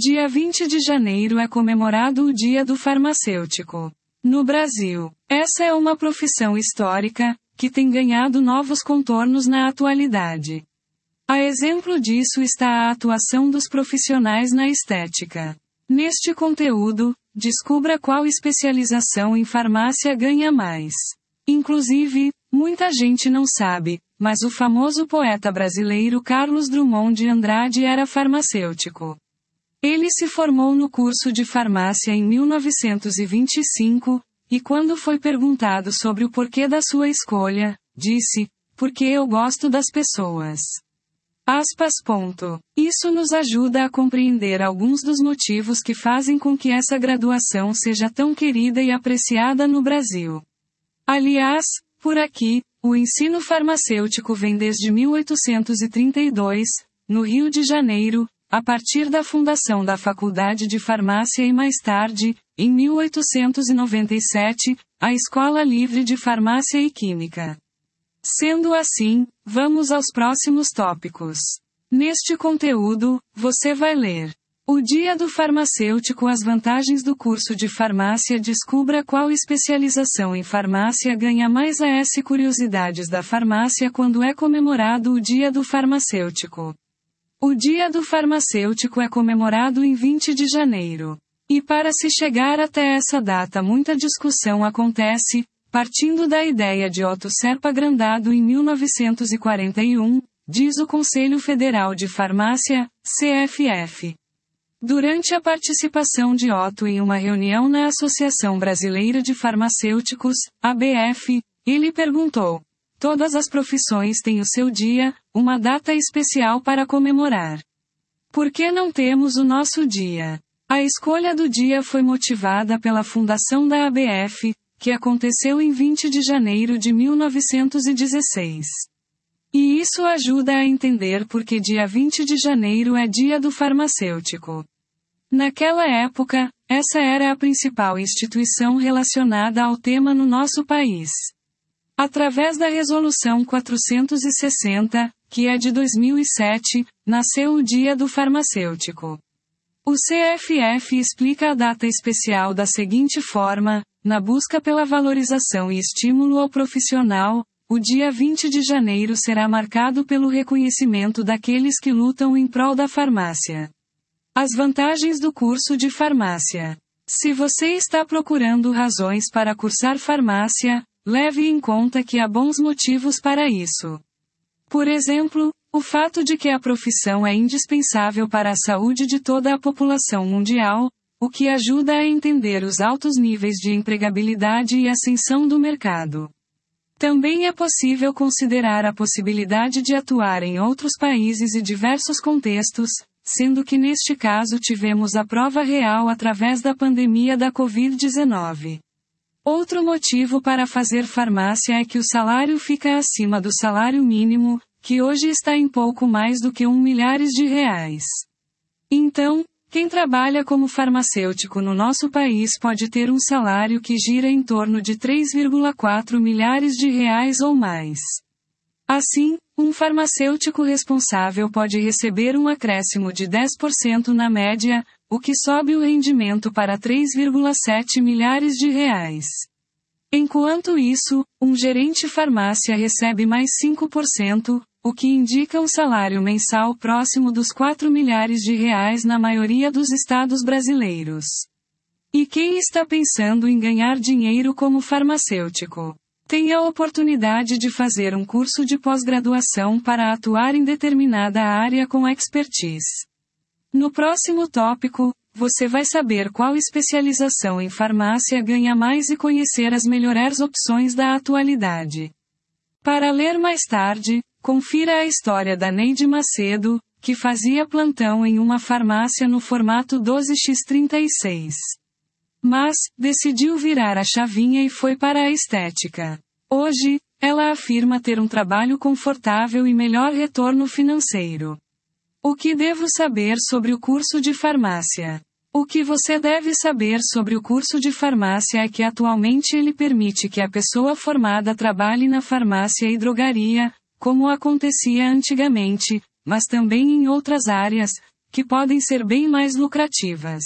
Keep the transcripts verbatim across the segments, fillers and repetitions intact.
dia vinte de janeiro é comemorado o Dia do Farmacêutico. No Brasil, essa é uma profissão histórica, que tem ganhado novos contornos na atualidade. A exemplo disso está a atuação dos profissionais na estética. Neste conteúdo, descubra qual especialização em farmácia ganha mais. Inclusive, muita gente não sabe, mas o famoso poeta brasileiro Carlos Drummond de Andrade era farmacêutico. Ele se formou no curso de farmácia em mil novecentos e vinte e cinco, e quando foi perguntado sobre o porquê da sua escolha, disse: "Porque eu gosto das pessoas." Aspas. Ponto. Isso nos ajuda a compreender alguns dos motivos que fazem com que essa graduação seja tão querida e apreciada no Brasil. Aliás, por aqui, o ensino farmacêutico vem desde mil oitocentos e trinta e dois, no Rio de Janeiro, a partir da fundação da Faculdade de Farmácia e mais tarde, em mil oitocentos e noventa e sete, a Escola Livre de Farmácia e Química. Sendo assim, vamos aos próximos tópicos. Neste conteúdo, você vai ler: O Dia do Farmacêutico, as vantagens do curso de farmácia, descubra qual especialização em farmácia ganha mais. As curiosidades da farmácia quando é comemorado o Dia do Farmacêutico. O Dia do Farmacêutico é comemorado em vinte de janeiro. E para se chegar até essa data muita discussão acontece, partindo da ideia de Otto Serpa Grandado em mil novecentos e quarenta e um, diz o Conselho Federal de Farmácia, C F F. Durante a participação de Otto em uma reunião na Associação Brasileira de Farmacêuticos, A B F, ele perguntou: todas as profissões têm o seu dia, uma data especial para comemorar. Por que não temos o nosso dia? A escolha do dia foi motivada pela fundação da A B F, que aconteceu em vinte de janeiro de mil novecentos e dezesseis. E isso ajuda a entender por que dia vinte de janeiro é Dia do Farmacêutico. Naquela época, essa era a principal instituição relacionada ao tema no nosso país. Através da Resolução quatrocentos e sessenta, que é de dois mil e sete, nasceu o Dia do Farmacêutico. O C F F explica a data especial da seguinte forma: na busca pela valorização e estímulo ao profissional, o dia vinte de janeiro será marcado pelo reconhecimento daqueles que lutam em prol da farmácia. As vantagens do curso de farmácia. Se você está procurando razões para cursar farmácia, leve em conta que há bons motivos para isso. Por exemplo, o fato de que a profissão é indispensável para a saúde de toda a população mundial, o que ajuda a entender os altos níveis de empregabilidade e ascensão do mercado. Também é possível considerar a possibilidade de atuar em outros países e diversos contextos, sendo que neste caso tivemos a prova real através da pandemia da covid dezenove. Outro motivo para fazer farmácia é que o salário fica acima do salário mínimo, que hoje está em pouco mais do que um milhares de reais. Então, quem trabalha como farmacêutico no nosso país pode ter um salário que gira em torno de três vírgula quatro milhares de reais ou mais. Assim, um farmacêutico responsável pode receber um acréscimo de dez por cento na média, o que sobe o rendimento para três vírgula sete milhares de reais. Enquanto isso, um gerente farmácia recebe mais cinco por cento, o que indica um salário mensal próximo dos quatro milhares de reais na maioria dos estados brasileiros. E quem está pensando em ganhar dinheiro como farmacêutico? Tem a oportunidade de fazer um curso de pós-graduação para atuar em determinada área com expertise. No próximo tópico, você vai saber qual especialização em farmácia ganha mais e conhecer as melhores opções da atualidade. Para ler mais tarde, confira a história da Neide Macedo, que fazia plantão em uma farmácia no formato doze por trinta e seis. Mas, decidiu virar a chavinha e foi para a estética. Hoje, ela afirma ter um trabalho confortável e melhor retorno financeiro. O que devo saber sobre o curso de farmácia? O que você deve saber sobre o curso de farmácia é que atualmente ele permite que a pessoa formada trabalhe na farmácia e drogaria, como acontecia antigamente, mas também em outras áreas, que podem ser bem mais lucrativas.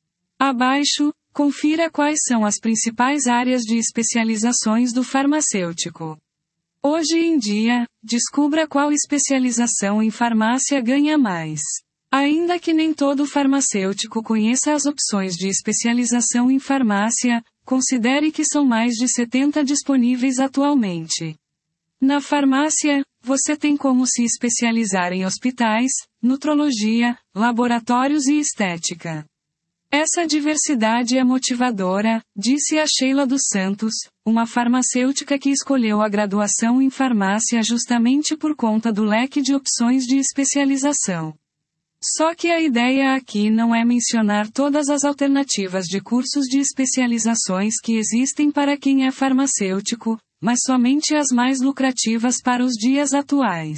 Abaixo, confira quais são as principais áreas de especializações do farmacêutico. Hoje em dia, descubra qual especialização em farmácia ganha mais. Ainda que nem todo farmacêutico conheça as opções de especialização em farmácia, considere que são mais de setenta disponíveis atualmente. Na farmácia, você tem como se especializar em hospitais, nutrologia, laboratórios e estética. Essa diversidade é motivadora, disse a Sheila dos Santos, uma farmacêutica que escolheu a graduação em farmácia justamente por conta do leque de opções de especialização. Só que a ideia aqui não é mencionar todas as alternativas de cursos de especializações que existem para quem é farmacêutico, mas somente as mais lucrativas para os dias atuais.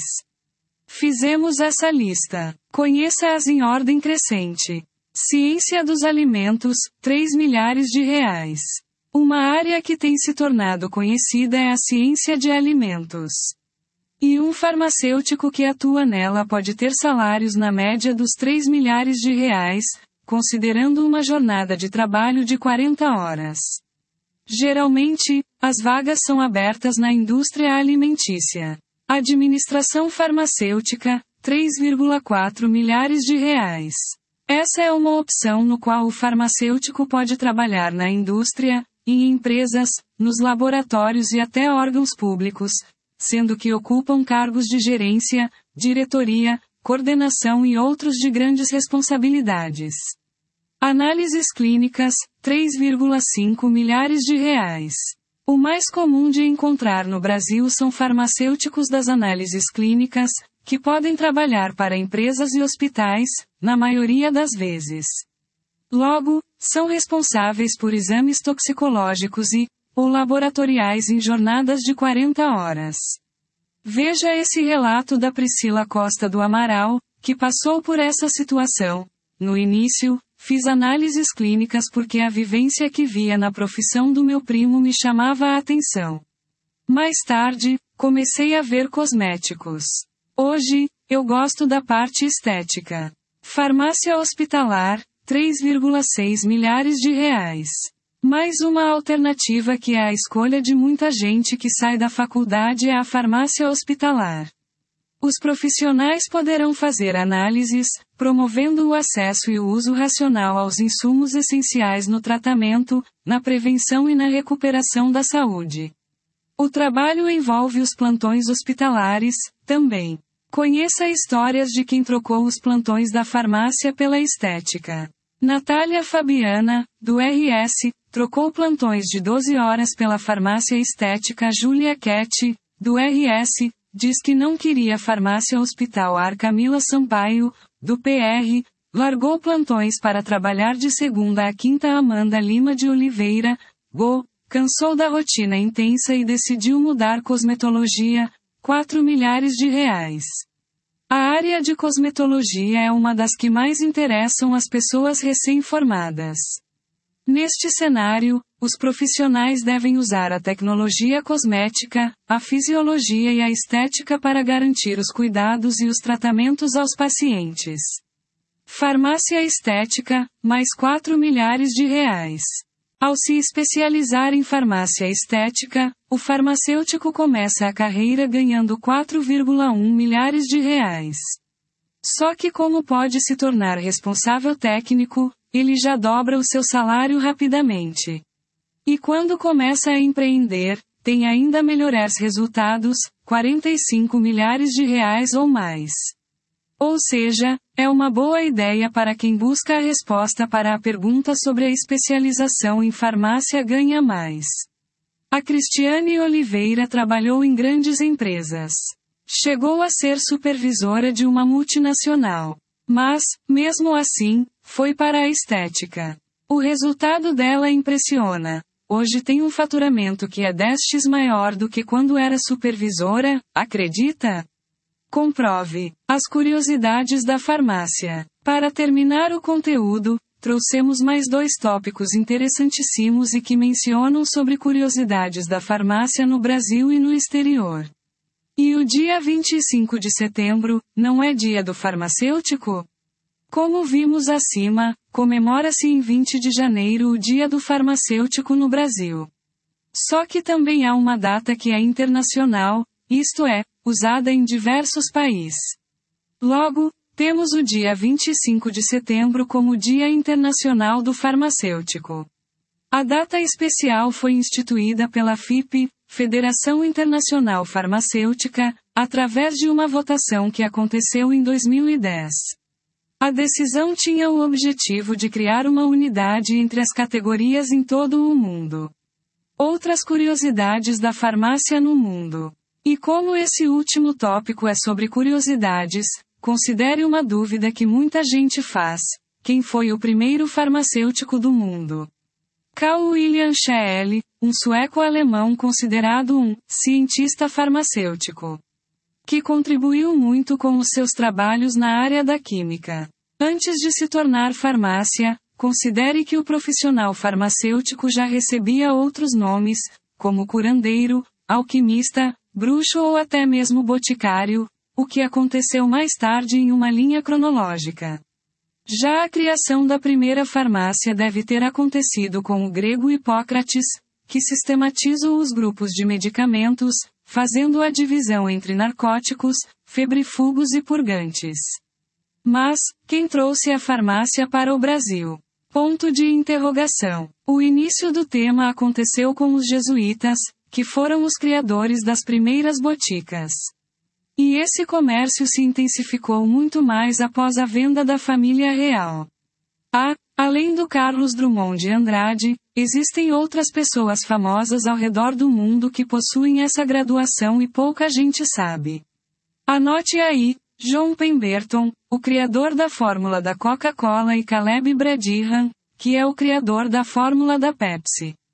Fizemos essa lista. Conheça-as em ordem crescente. Ciência dos alimentos, três milhares de reais. Uma área que tem se tornado conhecida é a ciência de alimentos. E um farmacêutico que atua nela pode ter salários na média dos três milhares de reais, considerando uma jornada de trabalho de quarenta horas. Geralmente, as vagas são abertas na indústria alimentícia. Administração farmacêutica, três vírgula quatro milhares de reais. Essa é uma opção no qual o farmacêutico pode trabalhar na indústria, em empresas, nos laboratórios e até órgãos públicos, sendo que ocupam cargos de gerência, diretoria, coordenação e outros de grandes responsabilidades. Análises clínicas, três vírgula cinco milhares de reais. O mais comum de encontrar no Brasil são farmacêuticos das análises clínicas, que podem trabalhar para empresas e hospitais, na maioria das vezes. Logo, são responsáveis por exames toxicológicos e, ou laboratoriais em jornadas de quarenta horas. Veja esse relato da Priscila Costa do Amaral, que passou por essa situação. No início, fiz análises clínicas porque a vivência que via na profissão do meu primo me chamava a atenção. Mais tarde, comecei a ver cosméticos. Hoje, eu gosto da parte estética. Farmácia hospitalar, três vírgula seis milhares de reais. Mais uma alternativa que é a escolha de muita gente que sai da faculdade é a farmácia hospitalar. Os profissionais poderão fazer análises, promovendo o acesso e o uso racional aos insumos essenciais no tratamento, na prevenção e na recuperação da saúde. O trabalho envolve os plantões hospitalares, também. Conheça histórias de quem trocou os plantões da farmácia pela estética. Natália Fabiana, do R S, trocou plantões de doze horas pela farmácia estética. Júlia Ketty, do R S, diz que não queria farmácia hospitalar. Camila Sampaio, do P R, largou plantões para trabalhar de segunda a quinta. Amanda Lima de Oliveira, Go, cansou da rotina intensa e decidiu mudar. Cosmetologia, quatro milhares de reais. A área de cosmetologia é uma das que mais interessam as pessoas recém-formadas. Neste cenário, os profissionais devem usar a tecnologia cosmética, a fisiologia e a estética para garantir os cuidados e os tratamentos aos pacientes. Farmácia estética, mais quatro milhares de reais. Ao se especializar em farmácia estética, o farmacêutico começa a carreira ganhando quatro vírgula um milhares de reais. Só que como pode se tornar responsável técnico, ele já dobra o seu salário rapidamente. E quando começa a empreender, tem ainda melhores resultados, quarenta e cinco milhares de reais ou mais. Ou seja, é uma boa ideia para quem busca a resposta para a pergunta sobre a especialização em farmácia ganha mais. A Cristiane Oliveira trabalhou em grandes empresas. Chegou a ser supervisora de uma multinacional. Mas, mesmo assim, foi para a estética. O resultado dela impressiona. Hoje tem um faturamento que é dez vezes maior do que quando era supervisora, acredita? Comprove. As curiosidades da farmácia. Para terminar o conteúdo, trouxemos mais dois tópicos interessantíssimos e que mencionam sobre curiosidades da farmácia no Brasil e no exterior. E o dia vinte e cinco de setembro, não é dia do farmacêutico? Como vimos acima, comemora-se em vinte de janeiro o Dia do Farmacêutico no Brasil. Só que também há uma data que é internacional, isto é, usada em diversos países. Logo, temos o dia vinte e cinco de setembro como Dia Internacional do Farmacêutico. A data especial foi instituída pela F I P, Federação Internacional Farmacêutica, através de uma votação que aconteceu em dois mil e dez. A decisão tinha o objetivo de criar uma unidade entre as categorias em todo o mundo. Outras curiosidades da farmácia no mundo. E como esse último tópico é sobre curiosidades, considere uma dúvida que muita gente faz: quem foi o primeiro farmacêutico do mundo? Carl Wilhelm Scheele, um sueco-alemão considerado um cientista farmacêutico, que contribuiu muito com os seus trabalhos na área da química. Antes de se tornar farmácia, considere que o profissional farmacêutico já recebia outros nomes, como curandeiro, alquimista, bruxo ou até mesmo boticário, o que aconteceu mais tarde em uma linha cronológica. Já a criação da primeira farmácia deve ter acontecido com o grego Hipócrates, que sistematizou os grupos de medicamentos, fazendo a divisão entre narcóticos, febrifugos e purgantes. Mas, quem trouxe a farmácia para o Brasil? Ponto de interrogação. O início do tema aconteceu com os jesuítas, que foram os criadores das primeiras boticas. E esse comércio se intensificou muito mais após a venda da família real. Ah, além do Carlos Drummond de Andrade, existem outras pessoas famosas ao redor do mundo que possuem essa graduação e pouca gente sabe. Anote aí: John Pemberton, o criador da fórmula da Coca-Cola, e Caleb Bradingham, que é o criador da fórmula da Pepsi.